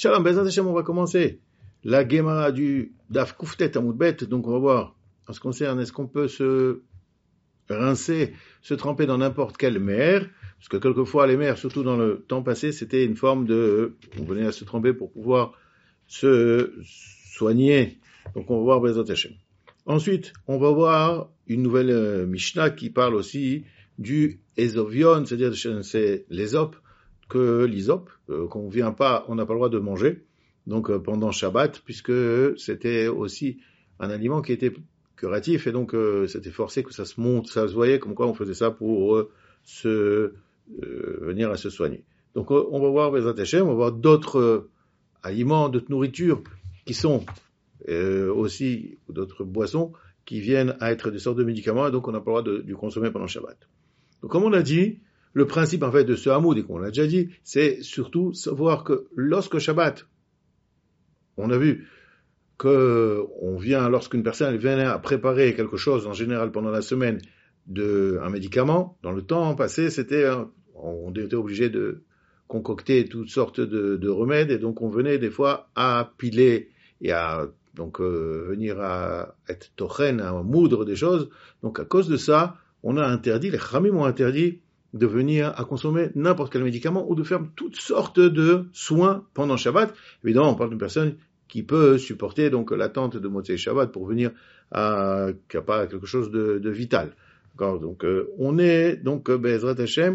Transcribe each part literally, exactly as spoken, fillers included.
Shalom, Bezrat Hashem, on va commencer la Gemara du Daf Kuftet Amud Bet. Donc on va voir, en ce qui concerne, est-ce qu'on peut se rincer, se tremper dans n'importe quelle mer, parce que quelquefois les mers, surtout dans le temps passé, c'était une forme de, on venait à se tremper pour pouvoir se soigner. Donc on va voir Bezrat Hashem. Ensuite, on va voir une nouvelle euh, Mishnah qui parle aussi du Ezovion, c'est-à-dire c'est l'Ésope, que l'Isope, euh, qu'on vient pas, on n'a pas le droit de manger, donc euh, pendant Shabbat, puisque c'était aussi un aliment qui était curatif, et donc euh, c'était forcé que ça se monte, ça se voyait comme quoi on faisait ça pour euh, se euh, venir à se soigner. Donc euh, on va voir Bezrat Hashem, on va voir d'autres euh, aliments, d'autres nourritures qui sont euh, aussi, d'autres boissons qui viennent à être des sortes de médicaments, et donc on n'a pas le droit de, de consommer pendant Shabbat. Donc comme on a dit, le principe en fait de ce hamoud, et qu'on l'a déjà dit, c'est surtout savoir que lorsque Shabbat, on a vu que on vient, lorsqu'une personne vient à préparer quelque chose, en général pendant la semaine, de un médicament, dans le temps passé, c'était, on était obligé de concocter toutes sortes de, de remèdes, et donc on venait des fois à piler et à donc euh, venir à être tochen, à moudre des choses. Donc à cause de ça, on a interdit, les Khamim ont interdit de venir à consommer n'importe quel médicament ou de faire toutes sortes de soins pendant Shabbat. Évidemment, on parle d'une personne qui peut supporter donc l'attente de Motzei Shabbat pour venir à, qui n'a pas quelque chose de, de vital. D'accord, donc euh, on est donc Bezrat Hashem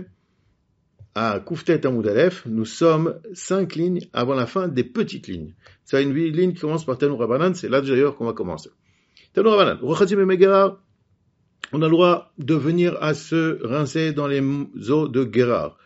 à Kuftet Amud Aleph. Nous sommes cinq lignes avant la fin des petites lignes. C'est une ligne qui commence par Tanour Rabbanan, c'est là d'ailleurs qu'on va commencer. Tanour Rabbanan, Rochatim et Megara. On a le droit de venir à se rincer dans les eaux de Gerar.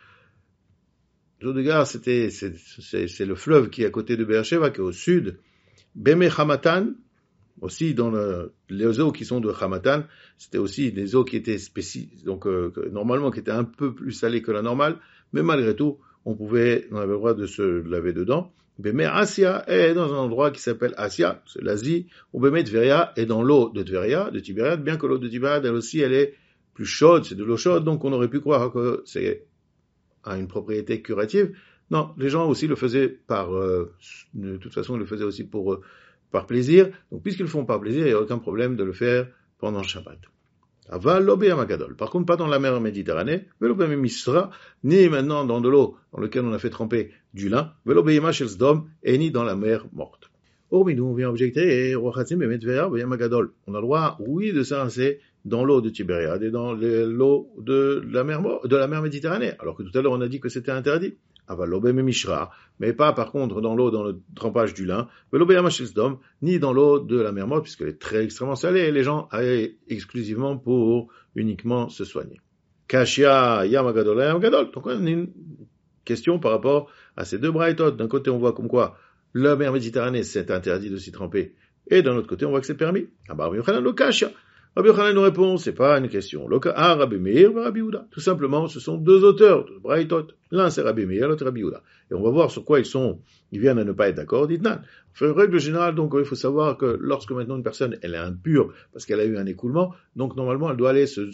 Les eaux de Gerar, c'était, c'est, c'est, c'est le fleuve qui est à côté de Beersheba, qui est au sud. Beme Hamatan, aussi dans le, les eaux qui sont de Hamatan, c'était aussi des eaux qui étaient spécifiques, donc euh, normalement qui étaient un peu plus salées que la normale, mais malgré tout, on pouvait, on avait le droit de se laver dedans. Beme Asia est dans un endroit qui s'appelle Asia, c'est l'Asie, ou Beme Tveria est dans l'eau de Tveria, de Tibériade, bien que l'eau de Tibériade, elle aussi, elle est plus chaude, c'est de l'eau chaude, donc on aurait pu croire que c'est a une propriété curative. Non, les gens aussi le faisaient par, euh, de toute façon, ils le faisaient aussi pour, euh, par plaisir. Donc puisqu'ils le font par plaisir, il n'y a aucun problème de le faire pendant Shabbat. Aval l'obé amagadol. Par contre, pas dans la mer Méditerranée, velobé misra, ni maintenant dans de l'eau dans laquelle on a fait tremper du lin, velobé machel sdom, et ni dans la mer morte. Hormis nous, on vient objecter, et rochatim et medveya, amagadol. On a le droit, oui, de s'arranger dans l'eau de Tibériade et dans l'eau de la mer morte, de la mer Méditerranée. Alors que tout à l'heure, on a dit que c'était interdit. Aval l'obé mishra, mais pas par contre dans l'eau, dans le trempage du lin, velobé machel sdom, ni dans l'eau de la mer morte, puisqu'elle est très extrêmement salée, et les gens allaient exclusivement pour uniquement se soigner. Kashia, yamagadol, yamagadol. Donc on a une question par rapport à ces deux braïtot. D'un côté, on voit comme quoi la mer Méditerranée, c'est interdit de s'y tremper, et d'un autre côté, on voit que c'est permis. Rabbi Yochanan, lo kashia. Rabbi Yochanan nous répond, c'est pas une question. Ah, Rabbi Meir, Rabbi Yehuda. Tout simplement, ce sont deux auteurs de braïtot. L'un, c'est Rabbi Meir, l'autre, Rabbi Yehuda. Et on va voir sur quoi ils sont, ils viennent à ne pas être d'accord. Dites-nan. Enfin, règle générale, donc, il faut savoir que lorsque maintenant une personne, elle est impure, parce qu'elle a eu un écoulement, donc normalement, elle doit aller se,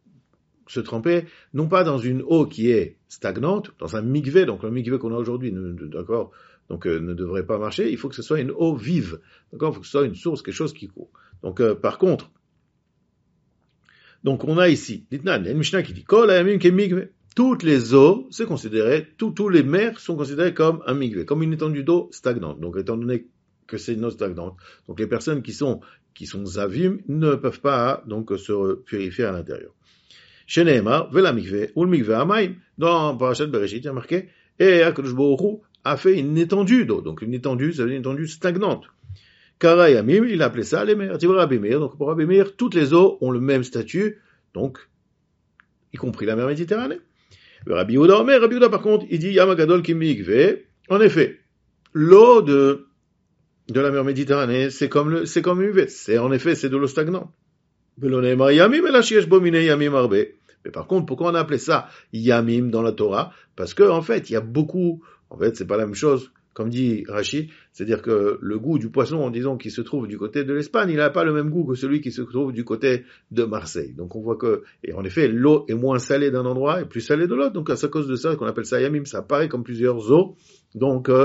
se tremper, non pas dans une eau qui est stagnante, dans un mikvé, donc le mikvé qu'on a aujourd'hui, d'accord, donc euh, ne devrait pas marcher, il faut que ce soit une eau vive, d'accord, il faut que ce soit une source, quelque chose qui court. Donc, euh, par contre, donc on a ici, Litnan, il y a une Mishnah qui dit, Kol hayamim ke mikvé. Toutes les eaux, c'est considéré, tous, tous les mers sont considérés comme un mikvé, comme une étendue d'eau stagnante. Donc, étant donné que c'est une eau stagnante, donc les personnes qui sont, qui sont zavim ne peuvent pas, donc, se purifier à l'intérieur. Sheneema, vela mikvé, ou le mikvé amaim. Dans Parashat Bereshit, il y a marqué, et Akadosh Baruch Hu a fait une étendue d'eau. Donc, une étendue, ça veut dire une étendue stagnante. Kara Yamim, il appelait ça les mers. Tivra Rabbi Meir. Donc, pour Rabbi Meir, toutes les eaux ont le même statut, donc, y compris la mer Méditerranée. Rabbi Yehuda, mais Rabbi Yehuda, par contre, il dit Yamagadol ki mikvé. En effet, l'eau de, de la mer Méditerranée, c'est comme le, c'est comme une mikvé. C'est, en effet, c'est de l'eau stagnante. Veloneemar Yamim, et la shiesh bo minei Yamim arbe. Mais par contre, pourquoi on a appelé ça Yamim dans la Torah? Parce que, en fait, il y a beaucoup, en fait, c'est pas la même chose. Comme dit Rashi, c'est-à-dire que le goût du poisson, disons, qui se trouve du côté de l'Espagne, il n'a pas le même goût que celui qui se trouve du côté de Marseille. Donc on voit que, et en effet, l'eau est moins salée d'un endroit et plus salée de l'autre. Donc c'est à cause de ça qu'on appelle ça Yamim. Ça apparaît comme plusieurs eaux. Donc euh,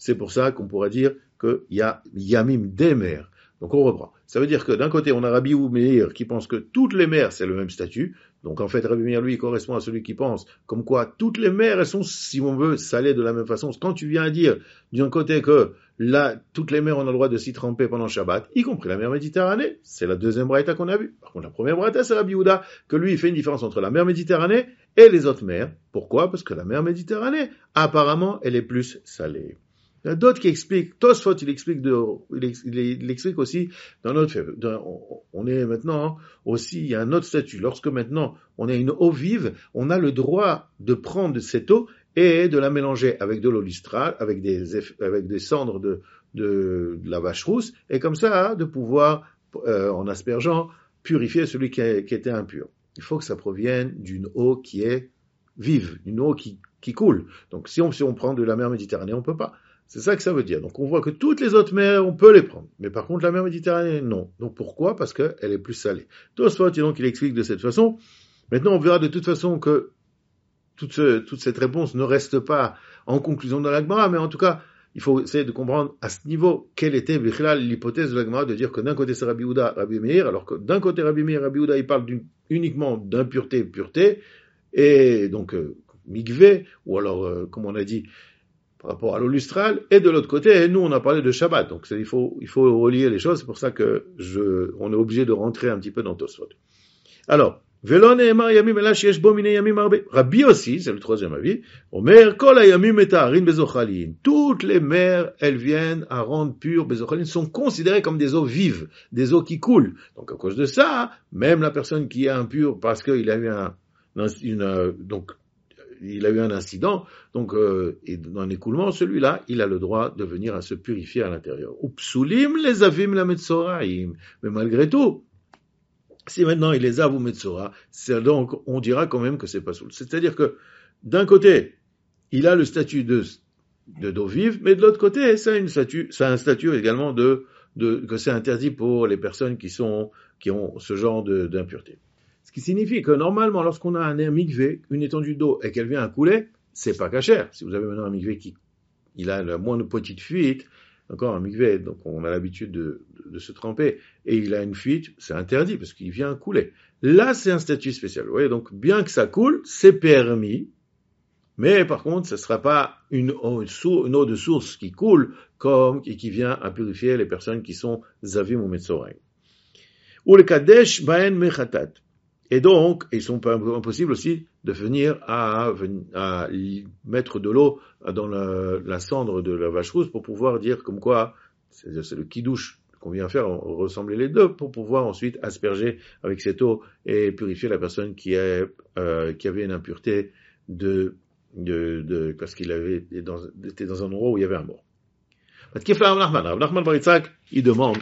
c'est pour ça qu'on pourrait dire qu'il y a Yamim des mers. Donc on reprend. Ça veut dire que d'un côté, on a Rabbi Meir qui pense que toutes les mers, c'est le même statut. Donc en fait, Rabbi Meir, lui, correspond à celui qui pense comme quoi toutes les mers, elles sont, si on veut, salées de la même façon. Quand tu viens à dire d'un côté que là, toutes les mers, on a le droit de s'y tremper pendant Shabbat, y compris la mer Méditerranée, c'est la deuxième braïta qu'on a vue. Par contre, la première braïta, c'est Rabbi Yehuda, que lui, il fait une différence entre la mer Méditerranée et les autres mers. Pourquoi? Parce que la mer Méditerranée, apparemment, elle est plus salée. Il y a d'autres qui expliquent, Tosfot, il explique de, il, il, il explique aussi dans notre, dans, on est maintenant aussi, il y a un autre statut. Lorsque maintenant on a une eau vive, on a le droit de prendre cette eau et de la mélanger avec de l'eau lustrale, avec des, avec des cendres de, de, de la vache rousse, et comme ça, de pouvoir, euh, en aspergeant, purifier celui qui, a, qui était impur. Il faut que ça provienne d'une eau qui est vive, une eau qui, qui coule. Donc si on, si on prend de la mer Méditerranée, on peut pas. C'est ça que ça veut dire. Donc on voit que toutes les autres mers, on peut les prendre. Mais par contre, la mer Méditerranée, non. Donc pourquoi? Parce qu'elle est plus salée. Tosfot, donc, il explique de cette façon. Maintenant, on verra de toute façon que toute, ce, toute cette réponse ne reste pas en conclusion de la Gemara, mais en tout cas, il faut essayer de comprendre à ce niveau quelle était l'hypothèse de la Gemara de dire que d'un côté c'est Rabbi Yehuda, Rabbi Meir, alors que d'un côté Rabbi Meir, Rabbi Yehuda, il parle d'une, uniquement d'impureté, pureté, et donc euh, mikvé, ou alors, euh, comme on a dit, par rapport à l'eau lustrale, et de l'autre côté, nous, on a parlé de Shabbat. Donc, c'est, il faut, il faut relier les choses. C'est pour ça que je, on est obligé de rentrer un petit peu dans Tosfot. Alors, Velon E'emar Yamim Elash Yesh Bo Minei Yamim Arbe. Rabbi aussi, c'est le troisième avis. Omer Kol Hayamim Metaharin Bezochalin. Toutes les mers, elles viennent à rendre pures Bezochalin, sont considérées comme des eaux vives, des eaux qui coulent. Donc, à cause de ça, même la personne qui est impure parce qu'il a eu un, une, donc, il a eu un incident, donc euh, et dans l'écoulement, celui-là, il a le droit de venir à se purifier à l'intérieur. Upsulim les avim la metzoraim. Mais malgré tout, si maintenant il les a ou metzora, c'est donc on dira quand même que c'est pas soul. C'est-à-dire que d'un côté, il a le statut de de d'eau vive, mais de l'autre côté, ça a une statut, ça a un statut également de de que c'est interdit pour les personnes qui sont qui ont ce genre de d'impureté. Ce qui signifie que normalement, lorsqu'on a un mikvé, une étendue d'eau, et qu'elle vient à couler, c'est pas cachère. Si vous avez maintenant un mikvé qui, il a la moindre petite fuite, encore un mikvé, donc on a l'habitude de, de, de se tremper, et il a une fuite, c'est interdit, parce qu'il vient à couler. Là, c'est un statut spécial. Vous voyez, donc, bien que ça coule, c'est permis, mais par contre, ce sera pas une eau, une eau de source qui coule, comme, et qui vient à purifier les personnes qui sont zavim ou metzoraim. Ou le kadesh baen mechatat. Et donc, ils sont pas impossible aussi de venir à, à mettre de l'eau dans la, la cendre de la vache rousse pour pouvoir dire comme quoi, c'est, c'est le kidouche qu'on vient faire, ressembler les deux, pour pouvoir ensuite asperger avec cette eau et purifier la personne qui, est, euh, qui avait une impureté de, de, de, parce qu'il avait, dans, était dans un endroit où il y avait un mort. Rav Nachman bar Yitzhak, il demande,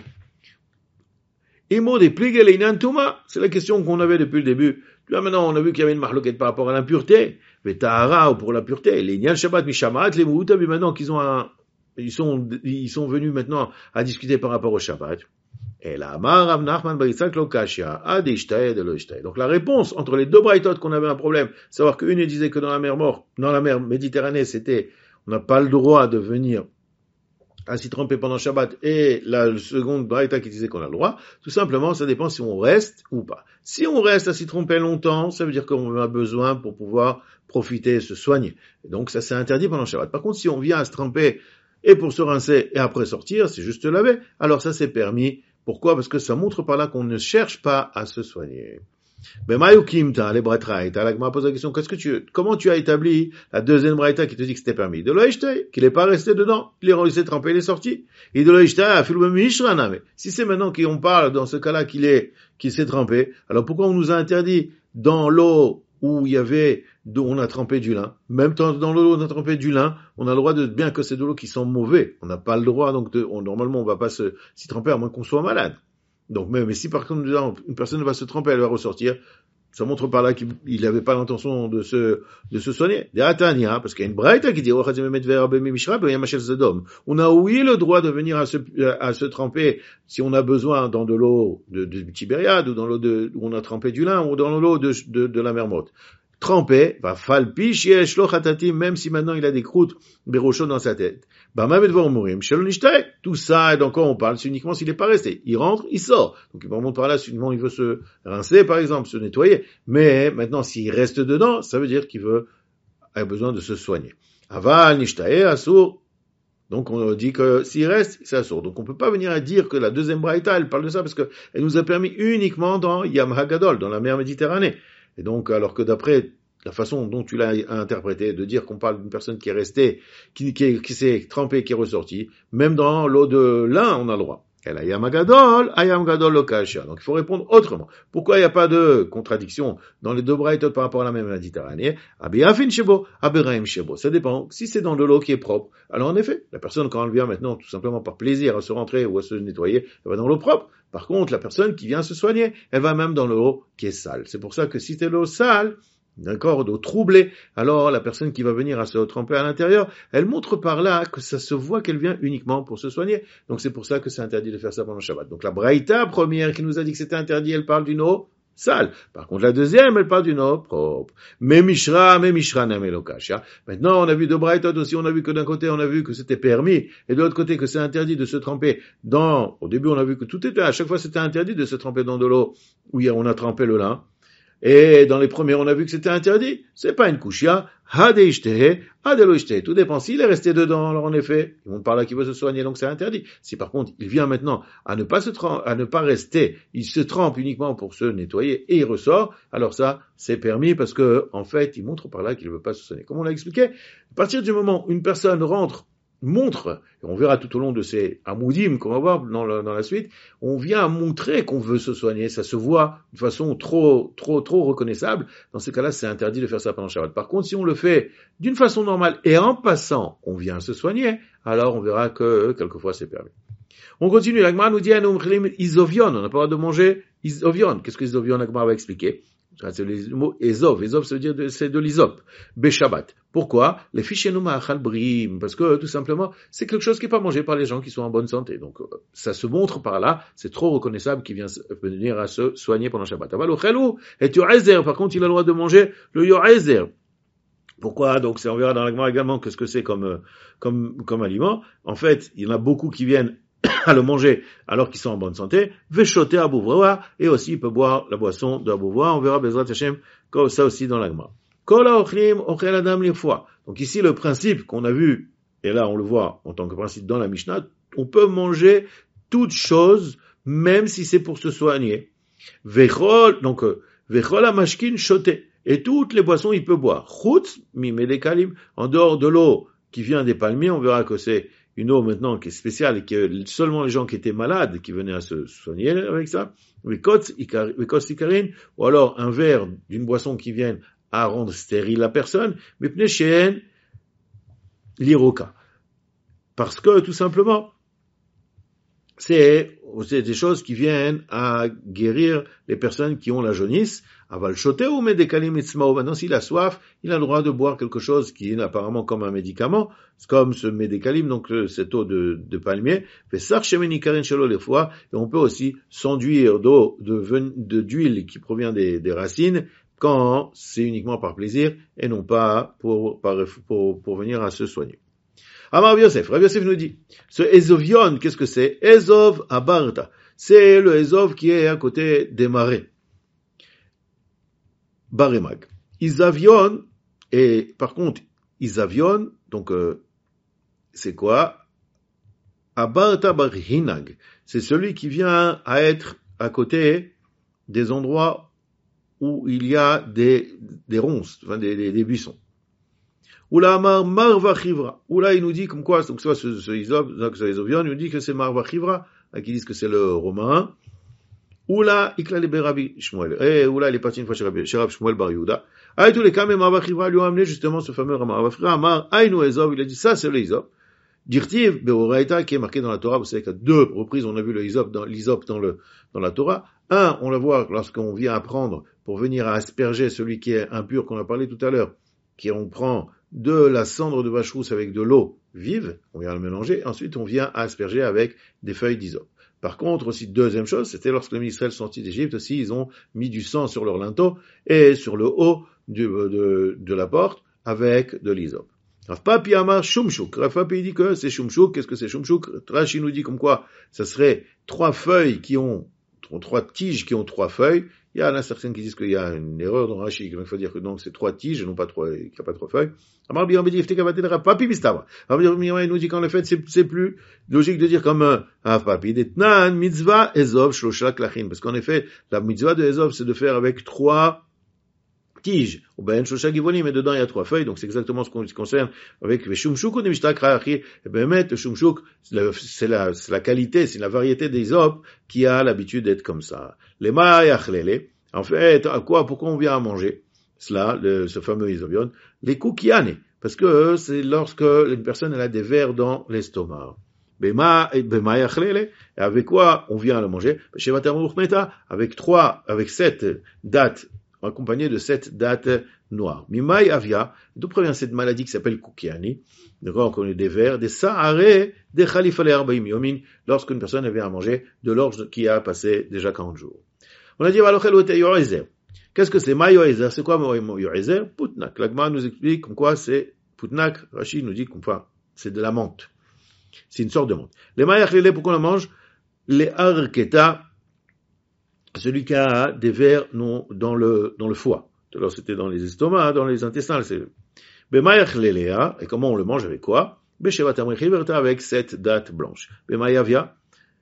c'est la question qu'on avait depuis le début. Là, maintenant, on a vu qu'il y avait une mahloket par rapport à l'impureté. Mais tahara, ou pour la pureté. Les Nyan Shabbat Mishamat, les Mouta, mais maintenant qu'ils ont un, ils sont, ils sont venus maintenant à discuter par rapport au Shabbat. Et là, Rav Nachman bar Yitzhak lo kashya, ad ishtae de lo ishtae. Donc la réponse entre les deux braïtot qu'on avait un problème, savoir qu'une disait que dans la mer morte, dans la mer Méditerranée, c'était, on n'a pas le droit de venir à s'y tremper pendant Shabbat, et la seconde braïta qui disait qu'on a le droit, tout simplement, ça dépend si on reste ou pas. Si on reste à s'y tremper longtemps, ça veut dire qu'on a besoin pour pouvoir profiter et se soigner. Et donc ça, c'est interdit pendant Shabbat. Par contre, si on vient à se tremper et pour se rincer et après sortir, c'est juste laver, alors ça, c'est permis. Pourquoi? Parce que ça montre par là qu'on ne cherche pas à se soigner. Mais Mayukimta, les braïta, la Gemara pose la question, qu'est-ce que tu, comment tu as établi la deuxième braïta qui te dit que c'était permis? De l'oïchtay, qu'il n'est pas resté dedans, il est, il s'est trempé, il est sorti. Et de l'oïchtay, afilou mishrana. Si c'est maintenant qu'on parle dans ce cas-là qu'il est, qu'il s'est trempé, alors pourquoi on nous a interdit dans l'eau où il y avait, où on a trempé du lin? Même dans, dans l'eau où on a trempé du lin, on a le droit de, bien que c'est de l'eau qui sent mauvais, on n'a pas le droit, donc de, on, normalement on va pas se, s'y tremper à moins qu'on soit malade. Donc, même, mais si par contre, une personne va se tremper, elle va ressortir, ça montre par là qu'il n'avait pas l'intention de se, de se soigner. Parce qu'il y a une braïta qui dit, on a oui le droit de venir à se, à se tremper si on a besoin dans de l'eau de, de Tibériade, ou dans l'eau de, où on a trempé du lin, ou dans l'eau de, de, de la mer morte. trempé, va falpi sheyesh lo chatatim, même si maintenant il a des croûtes berocho dans sa tête. Bama bedvar mourim, shelo nishtae. Tout ça, et d'encore on parle, c'est uniquement s'il n'est pas resté. Il rentre, il sort. Donc il remonte par là, seulement il veut se rincer, par exemple, se nettoyer. Mais maintenant, s'il reste dedans, ça veut dire qu'il veut, a besoin de se soigner. Aval nishtae asur. Donc on dit que s'il reste, c'est assourd. Donc on peut pas venir à dire que la deuxième braïta, elle parle de ça parce que elle nous a permis uniquement dans Yam HaGadol, dans la mer Méditerranée. Et donc, alors que d'après la façon dont tu l'as interprété, de dire qu'on parle d'une personne qui est restée, qui, qui, qui s'est trempée, qui est ressortie, même dans l'eau de lin, on a le droit. Elle a Yam HaGadol, Ayam Gadol Lokasha. Donc il faut répondre autrement. Pourquoi il n'y a pas de contradiction dans les deux braïtot par rapport à la même Méditerranée? Abiyafin Shebo, Abiraim Shebo. Ça dépend. Si c'est dans de l'eau qui est propre, alors en effet, la personne quand elle vient maintenant tout simplement par plaisir à se rentrer ou à se nettoyer, elle va dans l'eau propre. Par contre, la personne qui vient se soigner, elle va même dans l'eau qui est sale. C'est pour ça que si c'est l'eau sale, d'accord, d'eau troublée, alors la personne qui va venir à se tremper à l'intérieur, elle montre par là que ça se voit qu'elle vient uniquement pour se soigner. Donc c'est pour ça que c'est interdit de faire ça pendant le Shabbat. Donc la braïta première qui nous a dit que c'était interdit, elle parle d'une eau sale. Par contre la deuxième, elle parle d'une eau propre. Mais Mishra, mais Mishra Namelokasha. Maintenant on a vu deux braïtot aussi, on a vu que d'un côté on a vu que c'était permis, et de l'autre côté que c'est interdit de se tremper dans, au début on a vu que tout était, à chaque fois c'était interdit de se tremper dans de l'eau où on a trempé le lin. Et dans les premiers, on a vu que c'était interdit. C'est pas une kushia. Hadeishtehe, hadeloishtehe. Tout dépend. S'il est resté dedans, alors en effet, il montre par là qu'il veut se soigner, donc c'est interdit. Si par contre, il vient maintenant à ne pas se tremper, à ne pas rester, il se trempe uniquement pour se nettoyer et il ressort, alors ça, c'est permis parce que, en fait, il montre par là qu'il ne veut pas se soigner. Comme on l'a expliqué, à partir du moment où une personne rentre, montre, et on verra tout au long de ces amoudim qu'on va voir dans la, dans la suite, on vient à montrer qu'on veut se soigner, ça se voit de façon trop, trop, trop reconnaissable. Dans ce cas-là, c'est interdit de faire ça pendant Shabbat. Par contre, si on le fait d'une façon normale et en passant, on vient se soigner, alors on verra que quelquefois c'est permis. On continue, l'Agmara nous dit, isovion, on n'a pas le droit de manger isovion. Qu'est-ce que isovion, l'Agmara va expliquer? C'est le mot Ezov. Ezov, ça veut dire de, c'est de l'isop. Beshabbat. Pourquoi? Les fichiers ma'achal brim. Parce que, tout simplement, c'est quelque chose qui n'est pas mangé par les gens qui sont en bonne santé. Donc, ça se montre par là. C'est trop reconnaissable qu'il vient venir à se soigner pendant Shabbat. Aval ochelou. Et yo'ezer. Par contre, il a le droit de manger le yo'ezer. Pourquoi? Donc, c'est, on verra dans l'agma également qu'est-ce que c'est comme, comme, comme aliment. En fait, il y en a beaucoup qui viennent à le manger alors qu'ils sont en bonne santé, véchoter à Bouvroa, et aussi il peut boire la boisson de Bouvroa. On verra Bezrat Hashem comme ça aussi dans l'agma. Kola ochlim ochel adam l'ifwa. Donc ici le principe qu'on a vu, et là on le voit en tant que principe dans la Mishnah, on peut manger toute chose même si c'est pour se soigner. Vechol, donc vechol amashkin shoté, et toutes les boissons il peut boire. Chutz mimedekalim, en dehors de l'eau qui vient des palmiers, on verra que c'est une eau maintenant qui est spéciale et que seulement les gens qui étaient malades qui venaient à se soigner avec ça, ou alors un verre d'une boisson qui vient à rendre stérile la personne, mais pnechéen l'iroka. Parce que tout simplement, c'est, c'est des choses qui viennent à guérir les personnes qui ont la jaunisse. Aval choté ou médécalim itzmao. Maintenant, s'il a soif, il a le droit de boire quelque chose qui est apparemment comme un médicament, comme ce médécalim, donc cette eau de, de palmier. Fait sar shemeni karin shelo les fois, et on peut aussi s'enduire d'eau, de, de, d'huile qui provient des, des racines, quand c'est uniquement par plaisir et non pas pour, pour, pour, pour venir à se soigner. Amar Rav Yosef, Rav Yosef nous dit, ce Ezovion, qu'est-ce que c'est? Ezov Abarta. C'est le Ezov qui est à côté des marais. Baremag. Isavion, et par contre, Isavion, donc, euh, c'est quoi? Abarta Barhinag. C'est celui qui vient à être à côté des endroits où il y a des, des ronces, enfin, des, des, des buissons. Ou là, Marva Chivra. Ou là, il nous dit comme quoi, donc soit ce, ce Isop, ce Isovion, il nous dit que c'est Marva Chivra, qui disent que c'est le romain. Ou là, Ikla le Rabbi Shmuel. Et ou là, il est parti une fois chez Rabbi Shmuel Bar Yehuda. Ah, et tous les cas, mais Marva Chivra lui ont amené justement ce fameux Marva Chivra. Amar, Aïnou Ezov, il a dit ça, c'est le Isop. Dirtiv, Beoraita, qui est marqué dans la Torah. Vous savez qu'à deux reprises, on a vu le Isop dans, l'Isop dans le, dans la Torah. Un, on le voit lorsqu'on vient apprendre pour venir à asperger celui qui est impur, qu'on a parlé tout à l'heure, qui on prend de la cendre de vache rousse avec de l'eau vive, on vient le mélanger, ensuite on vient asperger avec des feuilles d'hysope. Par contre, aussi, deuxième chose, c'était lorsque les Israël sont sortis d'Égypte, aussi, ils ont mis du sang sur leur linteau et sur le haut du, de, de la porte avec de l'hysope. Rav Papi Amar Shumshuk. Rav Papi dit que c'est Shumshuk. Qu'est-ce que c'est Shumshuk? Rashi nous dit comme quoi ça serait trois feuilles qui ont, trois tiges qui ont trois feuilles. Il y en a certains qui disent qu'il y a une erreur dans Rashi. Il faut dire que donc c'est trois tiges, non pas trois, qu'il n'y a pas trois feuilles. Amar Biram dit Rav Papi Bistava. Rav Biram nous dit qu'en fait c'est, c'est plus logique de dire comme un Rav Papi. Detnan mitzvah ezov shlosha klachin. Parce qu'en effet, la mitzvah de ezov c'est de faire avec trois tige, ou ben shosha givonim, mais dedans il y a trois feuilles, donc c'est exactement ce qu'on concerne avec les shumshuk ou nimishtak rachi. Et ben met le shumshuk, c'est la, c'est la qualité, c'est la variété des isopes qui a l'habitude d'être comme ça. Les ma'ayachlele, en fait, à quoi, pourquoi on vient à manger cela, le, ce fameux isobion? Les kukiane, parce que c'est lorsque une personne elle a des vers dans l'estomac. Bema, bema yachlele, avec quoi on vient à le manger? Avec trois, avec sept dates accompagné de cette date noire. Mimai avia, d'où provient cette maladie qui s'appelle Kukiani, d'accord, on connaît des vers, des sa'are, des khalifale arbaim yomin, lorsqu'une personne vient à manger de l'orge qui a passé déjà quarante jours. On a dit, qu'est-ce que c'est mayoezer? C'est quoi mayoezer? Putnak. L'agma nous explique comme quoi c'est putnak. Rachid nous dit comme quoi c'est de la menthe. C'est une sorte de menthe. Les mayachlele, pourquoi on la mange? Les arketa, celui qui a des vers non, dans le, dans le foie. Alors c'était dans les estomacs, dans les intestins. C'est, Bemayachlelea, et comment on le mange avec quoi? Beshevatamrichiverta, avec cette date blanche. Bemayavia,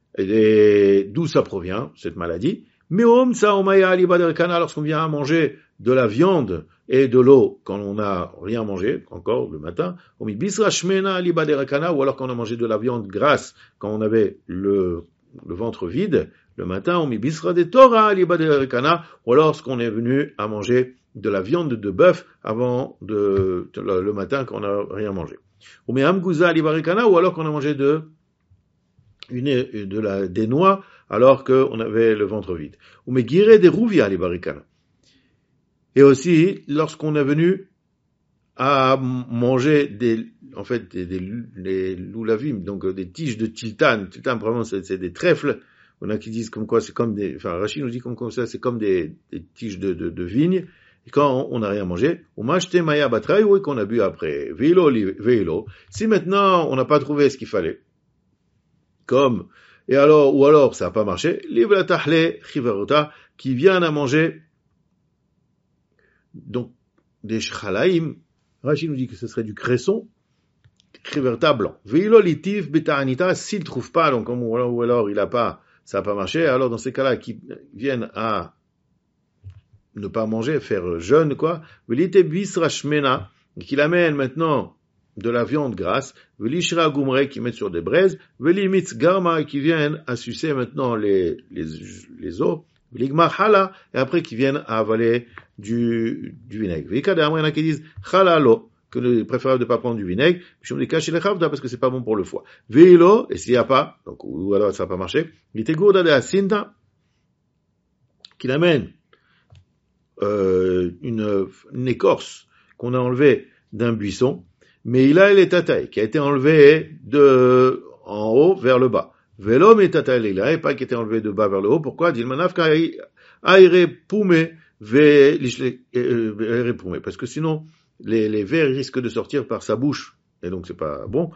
et d'où ça provient, cette maladie? Meom saomaya alibaderkana, lorsqu'on vient à manger de la viande et de l'eau, quand on n'a rien mangé, encore le matin, omi bisra shmena alibaderkana, ou alors quand on a mangé de la viande grasse, quand on avait le, le ventre vide, le matin, on mit bisra de Torah, libaderkana, ou lorsqu'on est venu à manger de la viande de bœuf avant de, de le, le matin quand on n'a rien mangé. Ou met amgouza libaderkana, ou alors qu'on a mangé de, une, de la, des noix alors qu'on avait le ventre vide. Ou met giré des rouvia libaderkana. Et aussi, lorsqu'on est venu à manger des, en fait, des, des, des loulavim, donc des tiges de tiltan. Tiltan, vraiment, c'est, c'est des trèfles. On a qui disent comme quoi c'est comme des, enfin, Rachid nous dit comme, comme ça, c'est comme des, des tiges de, de, de vigne. Et quand on n'a rien mangé, on m'a acheté maya batraï, oui, qu'on a bu après. Veilo, veilo. Si maintenant on n'a pas trouvé ce qu'il fallait, comme, et alors, ou alors ça n'a pas marché, livre tahle chivarota, qui vient à manger, donc, des shchalaim. Rachid nous dit que ce serait du cresson, chiverta blanc. Veilo litiv betaanita, s'il trouve pas, donc, ou alors, ou alors il a pas, ça n'a pas marché, alors dans ces cas-là, qui viennent à ne pas manger, faire jeûne, quoi, velite bisra shmena, qu'il amène maintenant de la viande grasse, velishra gumre, qui mettent sur des braises, velimitz garma, qui viennent à sucer maintenant les, les, les os, veligmar hala, et après qui viennent à avaler du, du vinaigre. Vikade, il y en a qui disent, halalo, que le préférable de ne pas prendre du vinaigre, parce que c'est pas bon pour le foie. Veilo, et s'il n'y a pas, donc, ou alors ça n'a pas marché, il était gourda de la cinta, qu'il amène, euh, une, une écorce qu'on a enlevée d'un buisson, mais il a les tataï, qui a été enlevé de, en haut vers le bas. Vélo, mais tataï, il a pas qui a été enlevé de bas vers le haut. Pourquoi? Dit le manaf, aire poume, ve, poume. Parce que sinon, les, les vers risquent de sortir par sa bouche, et donc c'est pas bon.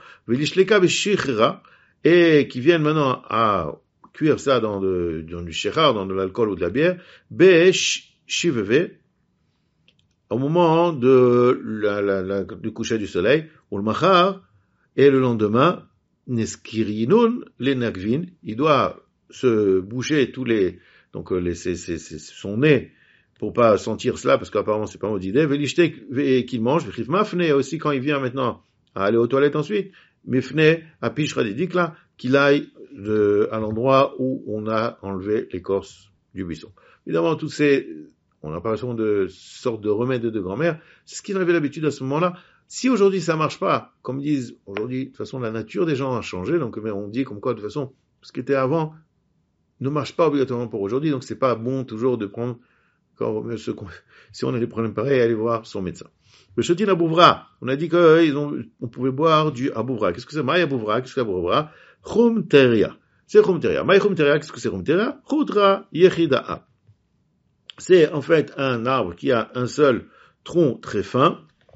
Et qui viennent maintenant à cuire ça dans, de, dans du shechar, dans de l'alcool ou de la bière, shiveve, au moment de la, la, la, du coucher du soleil, ou le machar, et le lendemain, neskirinun, les nagvin, il doit se boucher tous les, donc les, c'est, c'est, c'est son nez, pour pas sentir cela, parce qu'apparemment c'est pas une idée, velishte qu'il mange, mafne aussi quand il vient maintenant à aller aux toilettes ensuite, mifne apishra didikla, qu'il aille de, à l'endroit où on a enlevé l'écorce du buisson. Évidemment, toutes ces, on n'a pas l'impression de sorte de remède de grand-mère, c'est ce qu'ils avaient l'habitude à ce moment-là. Si aujourd'hui ça marche pas, comme ils disent aujourd'hui, de toute façon la nature des gens a changé, donc mais on dit comme quoi de toute façon ce qui était avant ne marche pas obligatoirement pour aujourd'hui, donc c'est pas bon toujours de prendre quand, ce, si on a des problèmes pareils, aller voir son médecin. Le chotin abouvra, on a dit que ils ont, on pouvait boire du abouvra. Qu'est-ce que c'est? Maï abouvra, qu'est-ce que c'est abouvra? Chum teria. C'est chum teria. Maï chum teria, qu'est-ce que c'est chum teria? Chudra yechida'a. C'est en fait un arbre qui a un seul tronc très fin,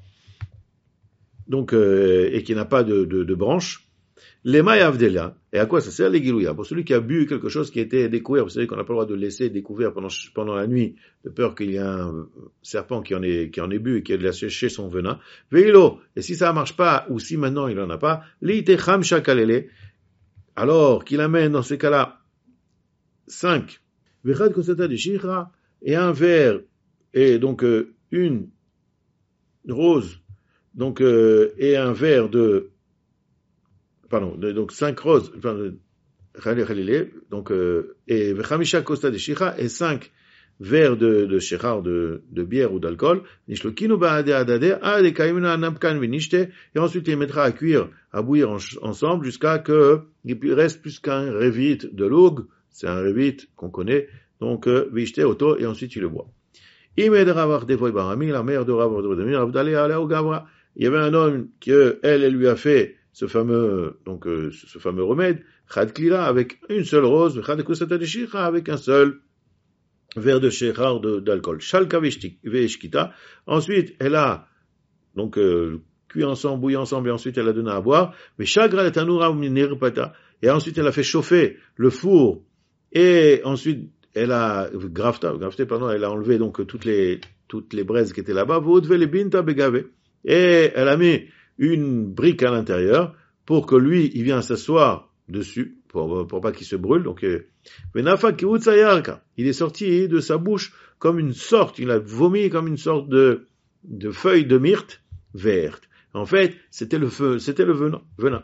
donc euh, et qui n'a pas de, de, de branches. Les mailles avdela. Et à quoi ça sert les gilouya? Pour celui qui a bu quelque chose qui était découvert, vous savez qu'on n'a pas le droit de laisser découvert pendant pendant la nuit, de peur qu'il y ait un serpent qui en ait qui en ait bu et qui ait séché son venin. Veilo. Et si ça marche pas, ou si maintenant il en a pas, liite chamsha kalele. Alors qu'il amène dans ces cas-là cinq. Vechad kosata de shira et un verre et donc euh, une rose donc euh, et un verre de pardon, donc cinq roses, donc euh, et vechamisha costa de shicha et cinq verres de de shichar de de bière ou d'alcool, nishlokinu ba'ade adade ade kaimina namkan vinishte, et ensuite il mettra à cuire, à bouillir en, ensemble jusqu'à que il reste plus qu'un revit de l'oug, c'est un revit qu'on connaît, donc vishte auto et ensuite il le boit. Imed ravar devoy barami, la mère de ravar de barami, ravdale ala ou gavra. Il y avait un homme que elle, elle lui a fait ce fameux, donc, euh, ce fameux remède, chad klila, avec une seule rose, chad kusata de shicha, avec un seul verre de shichar d'alcool. Shalka veshkita. Ensuite, elle a, donc, euh, cuit ensemble, bouilli ensemble, et ensuite elle a donné à boire. Mais chagra le tanura nirpata. Et ensuite elle a fait chauffer le four. Et ensuite, elle a, grafta, grafté, pardon, elle a enlevé, donc, toutes les, toutes les braises qui étaient là-bas. Vodve le binta begave. Et elle a mis une brique à l'intérieur pour que lui, il vienne s'asseoir dessus, pour, pour pas qu'il se brûle. Donc, euh, il est sorti de sa bouche comme une sorte, il a vomi comme une sorte de, de feuille de myrte verte. En fait, c'était le feu, c'était le venin. venin.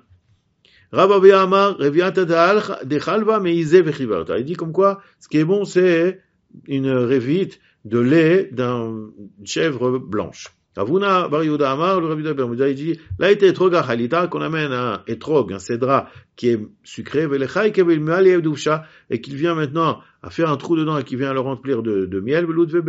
Il dit comme quoi, ce qui est bon, c'est une révite de lait d'une chèvre blanche. Avuna Bar Yehuda Amar, le Rabbi de Bermuda, il dit, là, il était etrog à Halita, qu'on amène un etrog, un cédra, qui est sucré, et qu'il vient maintenant à faire un trou dedans et qui vient à le remplir de, de miel,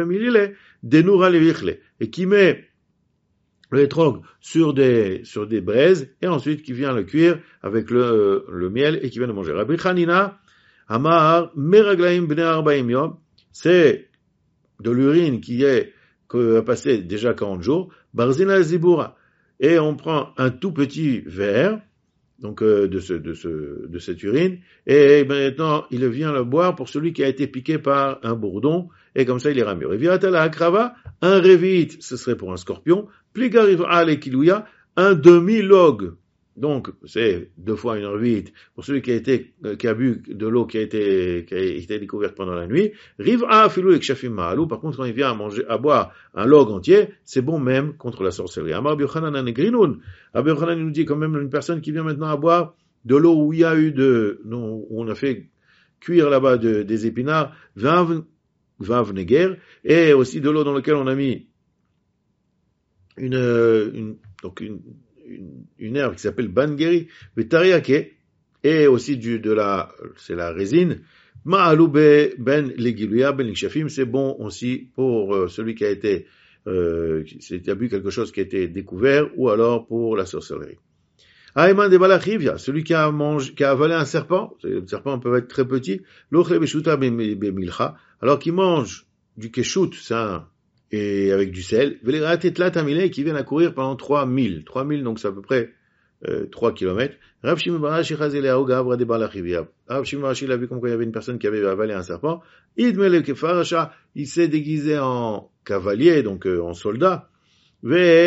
et qui met le etrog sur des, sur des braises, et ensuite qui vient le cuire avec le, le miel et qui vient le manger. Rabbi Chanina, Amar, Meraglaim Bnei Arbaim Yom, c'est de l'urine qui est a passé déjà quarante jours, Barzina Zibura, et on prend un tout petit verre, donc euh, de ce, de ce, de cette urine, et maintenant il vient le boire pour celui qui a été piqué par un bourdon, et comme ça il ira mieux. Reviatala Akrava, un revit, ce serait pour un scorpion, Pligariv Ale Kilouya, un demi-log, donc c'est deux fois une revit pour celui qui a été, qui a bu de l'eau qui a été, qui a été découverte pendant la nuit. Riv'a filou ekshafim ma'alou, par contre quand il vient à manger, à boire un log entier, c'est bon même contre la sorcellerie. Amar Biochanan Anegrinun, Biochanan nous dit quand même une personne qui vient maintenant à boire de l'eau où il y a eu de, non, où on a fait cuire là-bas de, des épinards, vav, vav neger, et aussi de l'eau dans laquelle on a mis une, une donc une, Une, une herbe qui s'appelle bangeri, vetariake, et aussi du, de la, c'est la résine, ma'aloube ben legiluya ben l'ikshafim, c'est bon aussi pour euh, celui qui a été, euh, qui a bu quelque chose qui a été découvert, ou alors pour la sorcellerie. Aïman de balachivia, celui qui a mangé, qui a avalé un serpent, les serpents peuvent être très petits, l'ochle beshuta bemilcha, alors qu'il mange du keshout, c'est un, et avec du sel, qui viennent à courir pendant trois mille. trois mille, donc c'est à peu près euh, trois kilomètres. Rav Shimon Bar Yochai Rav Shimon Bar Yochai, il a vu comme quoi il y avait une personne qui avait avalé un serpent. Il s'est déguisé en cavalier, donc euh, en soldat. Il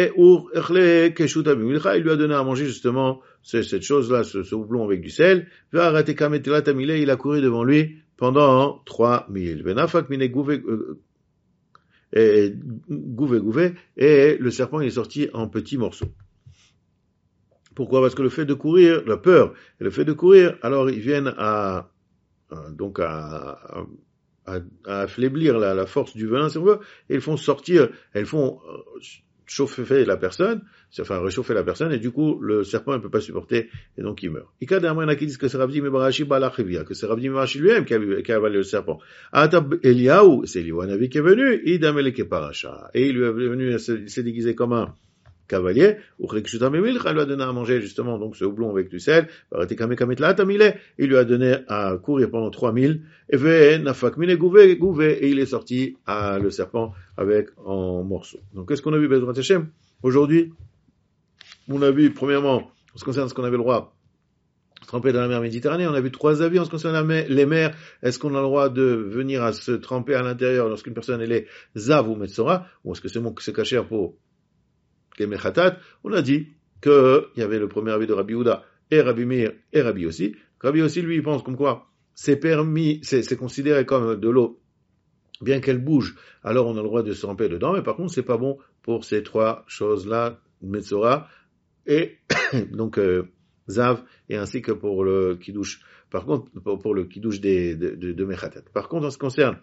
lui a donné à manger justement cette chose-là, ce, ce houblon avec du sel. Il a couru devant lui pendant trois mille. Et gouvé, gouvé, et le serpent il est sorti en petits morceaux. Pourquoi? Parce que le fait de courir, la peur, et le fait de courir, alors ils viennent à, à donc à, à, à affaiblir la, la force du venin, si on veut, et ils font sortir, elles font chauffer la personne, enfin réchauffer la personne, et du coup le serpent ne peut pas supporter, et donc il meurt. Il y en a qui disent que c'est Ravdi Mebarashi Balachivia, que c'est Ravdi Mebarashi lui-même qui a, qui a avalé le serpent. Atab Eliaou, c'est Eliaou Hanavi qui est venu, Idam Eleke Parasha, et il lui est venu, il s'est déguisé comme un cavalier, ou Chekchutam Emilcha lui a donné à manger justement donc ce houblon avec du sel, il lui a donné à courir pendant trois milles, et et il est sorti à le serpent avec en morceaux. Donc qu'est-ce qu'on a vu, Bezrat Hashem? Aujourd'hui, on a vu premièrement, en ce qui concerne ce qu'on avait le droit de tremper dans la mer Méditerranée, on a vu trois avis en ce qui concerne la mer, les mers. Est-ce qu'on a le droit de venir à se tremper à l'intérieur lorsqu'une personne elle est zav ou metzora, ou est-ce que c'est bon que c'est caché pour les mechatat? On a dit qu'il y avait le premier avis de Rabbi Houda et Rabbi Meir et Rabbi aussi. Rabbi aussi, lui, il pense comme quoi c'est permis, c'est, c'est considéré comme de l'eau, bien qu'elle bouge, alors on a le droit de se tremper dedans, mais par contre, c'est pas bon pour ces trois choses-là, metzora, et donc, euh, Zav, et ainsi que pour le Kiddush. Par contre, pour, pour le Kiddush des, de, de, de Mechatat. Par contre, en ce qui concerne,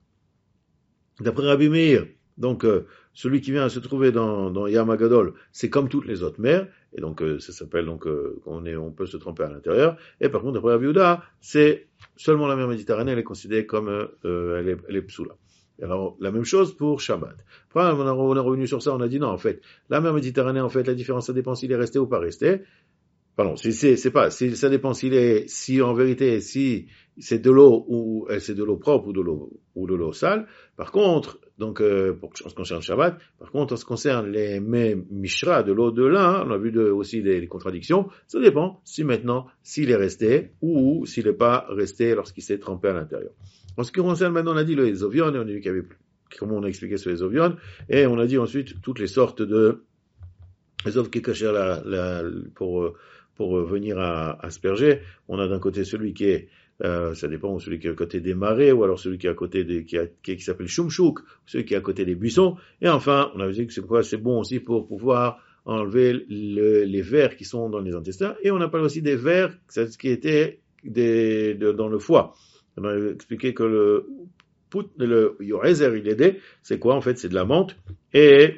d'après Rabbi Meir, donc, euh, celui qui vient à se trouver dans, dans Yam HaGadol, c'est comme toutes les autres mers, et donc, euh, ça s'appelle, donc, euh, on est, on peut se tremper à l'intérieur, et par contre, d'après Rabbi Houda, c'est seulement la mer Méditerranée, elle est considérée comme, euh, elle est, elle est psoula. Alors, la même chose pour Shabbat. Après, on a, on est revenu sur ça, on a dit non, en fait, la mer Méditerranée, en fait, la différence, ça dépend s'il est resté ou pas resté. Pardon, c'est, c'est, c'est pas, c'est, ça dépend s'il est, si en vérité, si c'est de l'eau ou c'est de l'eau propre ou de l'eau, ou de l'eau sale. Par contre, donc, euh, pour ce qui concerne le Shabbat, par contre, en ce qui concerne les mets Mishra, de l'eau de lin, on a vu de, aussi les, les contradictions, ça dépend si maintenant, s'il est resté ou s'il n'est pas resté lorsqu'il s'est trempé à l'intérieur. En ce qui concerne maintenant, on a dit les ovion, on a vu qu'il y avait, comment on a expliqué sur les ovion, et on a dit ensuite toutes les sortes de, les autres qui cachaient la, la, pour, pour venir à asperger. On a d'un côté celui qui est, euh, ça dépend, celui qui est à côté des marais, ou alors celui qui est à côté des, qui, a, qui, qui s'appelle Shumshuk, celui qui est à côté des buissons. Et enfin, on avait dit que c'est quoi, c'est bon aussi pour pouvoir enlever le, les vers qui sont dans les intestins. Et on appelle aussi des vers, c'est ce qui était des, de, dans le foie. On a expliqué que le, le Yorezer, il aidait, c'est quoi en fait? C'est de la menthe. Et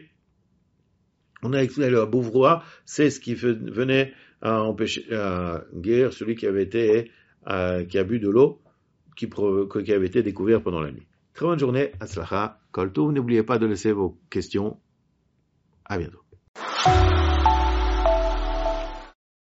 on a expliqué le Bouvroa, c'est ce qui venait à empêcher, à guérir celui qui avait été, à, qui a bu de l'eau, qui, qui avait été découvert pendant la nuit. Très bonne journée, Atzlacha, Kol Tov. N'oubliez pas de laisser vos questions. À bientôt.